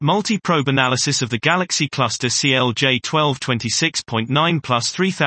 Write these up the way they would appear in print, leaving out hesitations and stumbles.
Multi-probe analysis of the galaxy cluster CLJ 1226.9 plus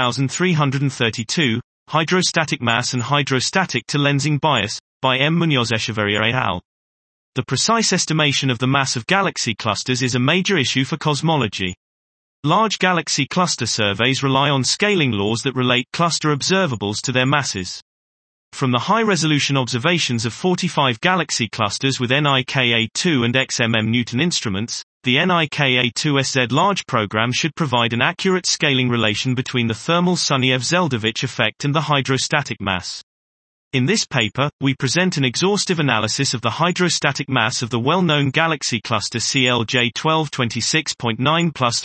3332, hydrostatic mass and hydrostatic to lensing bias, by M. Munoz Echeverria et al. The precise estimation of the mass of galaxy clusters is a major issue for cosmology. Large galaxy cluster surveys rely on scaling laws that relate cluster observables to their masses. From the high-resolution observations of 45 galaxy clusters with NIKA-2 and XMM Newton instruments, the NIKA-2SZ large program should provide an accurate scaling relation between the thermal Sunyaev-Zeldovich effect and the hydrostatic mass. In this paper, we present an exhaustive analysis of the hydrostatic mass of the well-known galaxy cluster CLJ 1226.9 plus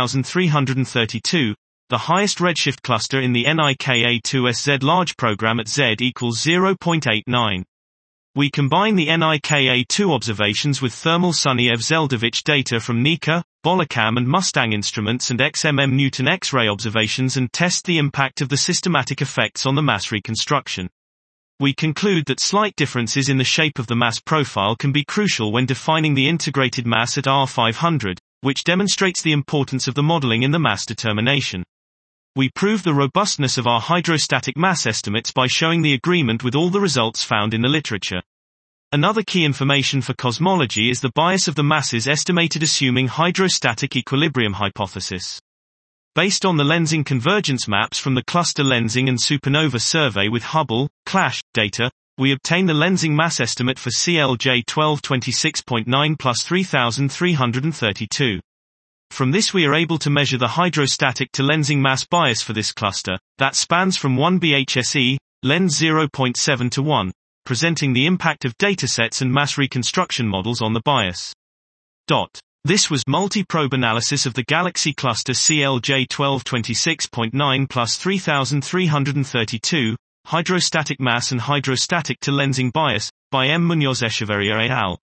3332, the highest redshift cluster in the NIKA-2SZ large program at Z equals 0.89. We combine the NIKA-2 observations with thermal Sunyaev-Zeldovich data from NIKA, Bolacam and Mustang instruments and XMM Newton X-ray observations and test the impact of the systematic effects on the mass reconstruction. We conclude that slight differences in the shape of the mass profile can be crucial when defining the integrated mass at R500, which demonstrates the importance of the modeling in the mass determination. We prove the robustness of our hydrostatic mass estimates by showing the agreement with all the results found in the literature. Another key information for cosmology is the bias of the masses estimated assuming hydrostatic equilibrium hypothesis. Based on the lensing convergence maps from the cluster lensing and supernova survey with Hubble, CLASH, data, we obtain the lensing mass estimate for CLJ 1226.9 plus 3332. From this we are able to measure the hydrostatic to lensing mass bias for this cluster, that spans from 1 BHSE, lens 0.7 to 1, presenting the impact of datasets and mass reconstruction models on the bias. This was multi-probe analysis of the galaxy cluster CLJ 1226.9 plus 3332, hydrostatic mass and hydrostatic to lensing bias, by M. Munoz Echeverria et al.